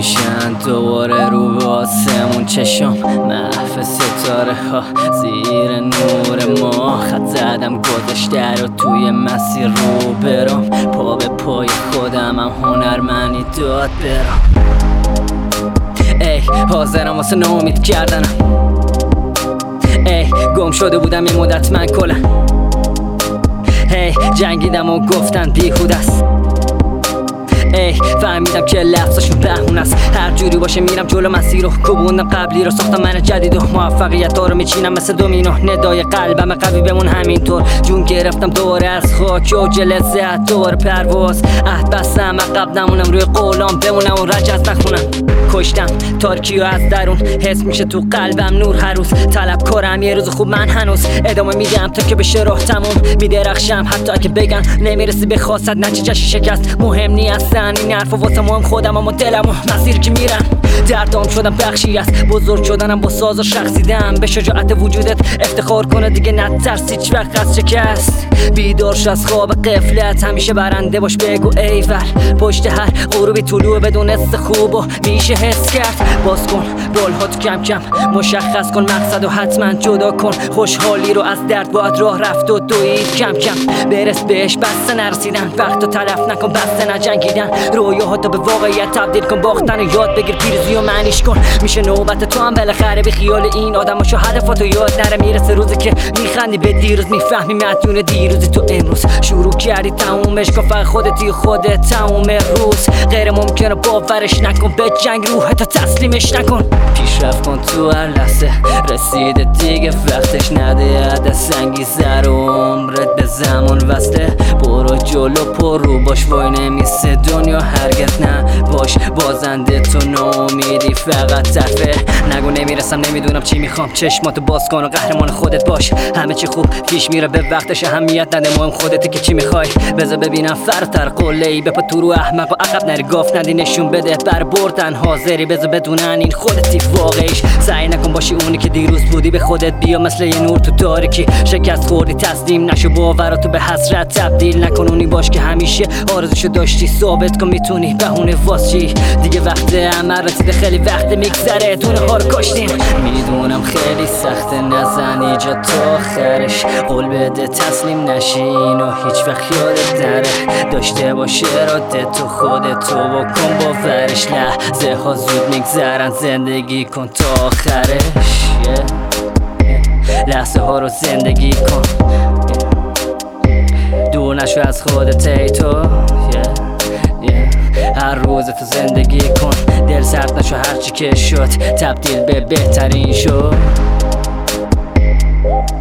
میشن دوباره رو به آسمون چشم محو ستاره ها زیر نور ما خط زدم گذشته رو توی مسیر رو برم پا به پای خودم هم هنرمندی داد برم ای حاضرم واسه ناامید کردنم ای گم شده بودم این مدت من کلا ای جنگیدم و گفتن بیهوده است ای فهمیدم که لحظاشون بهونه است هر جوری باشه میرم جلو مسیر رو کوبوندم قبلی رو ساختم من جدید و موفقیت ها رو میچینم مثل دومینو ندای قلبم قوی بمون همینطور جون گرفتم دوباره از خاک و جلسه دوباره پرواز عهد بستم عقب نمونم روی قولام بمونم و رجز نخونم کشتم تارکی و از درون حس میشه تو قلبم نور هر روز طلب کارم یه روز خوب من هنوز ادامه میدم تا که بشه راه تموم میدرخشم حتی اگه بگن نمیرسی به خواست نتیجهش شکست مهم نیستن این حرفا واسه مهم خودم اما دلم و مسیر که میرم دردام شدم بخشی است بزرگ شدنم با ساز و شخصیدم به شجاعت وجودت افتخار کنه دیگه نترس هیچ وقت از شکست بیدار شو از خواب غفلت همیشه برنده باش بگو ایول پشت هر غروبی طلوع بدون حس خوب و میشه حس کرد باز کن رول‌هات کم کم مشخص کن مقصد و حتما جدا کن خوشحالی رو از درد باید راه رفت و دوید کم کم برس بهش بسته نرسیدن وقت رو تلف نکن بسته نجنگیدن رویاهاتو به واقعیت تبدیل کن باختن و یاد بگیر پیروزی و معنیش کن میشه نوبت تو هم بالاخره بی خیال این آدماشو هدفاتو یاد نره میرسه روزی که میخندی به دیروز میفهمی مدیون دیروزی تو امروز شروع کردی تمومش کن فقط خودتی خودت تموم روز غیر ممکنه باورش نکن به جنگ روحتو تسلیمش نکن پیشرفت کن تو هر لحظه رسیده دیگه وقتش نده عدس انگیزه رو عمرت به زمان وصله برو جلو پر رو باش وای نمیسه دنیا هرگز نه باش بازنده تو ناامیدی فقط طرفه نگو نمیرسم نمیدونم چی میخوام چشماتو باز کن و قهرمان خودت باش همه چی خوب پیش میره به وقتش اهمیت نده مهم خودتی که چی میخوای بذار ببینم فراتر قله‌ای بپا تو رو احمق و عقب نری گاف ندی نشون بده بر بردن حاضری بذار بدونن این خودتی واقعیش سعی نکن باشی اونی که دیروز بودی به خودت بیا مثل یه نور تو تاریکی شکست خوردی تسلیم نشو باوراتو به حسرت تبدیل نکن اونی باش که همیشه آرزوشو داشتی ثابت کن میتونی بهونه واسچی دیگه وقت عمل رسیده خیلی وقت میگذره دونه ها رو کاشتیم میدونم خیلی سخته نزن ایجا تا آخرش قول بده تسلیم نشی اینو هیچ وقت یادت نره داشته باشه اراده تو خودتو بکن باورش لحظه ها زود میگذرن زندگی کن تا آخرش لحظه ها رو زندگی کن دور نشو از خودت ای تو هر روز تو زندگی کن دل سرد نشو هرچی که شد تبدیل به بهترین شد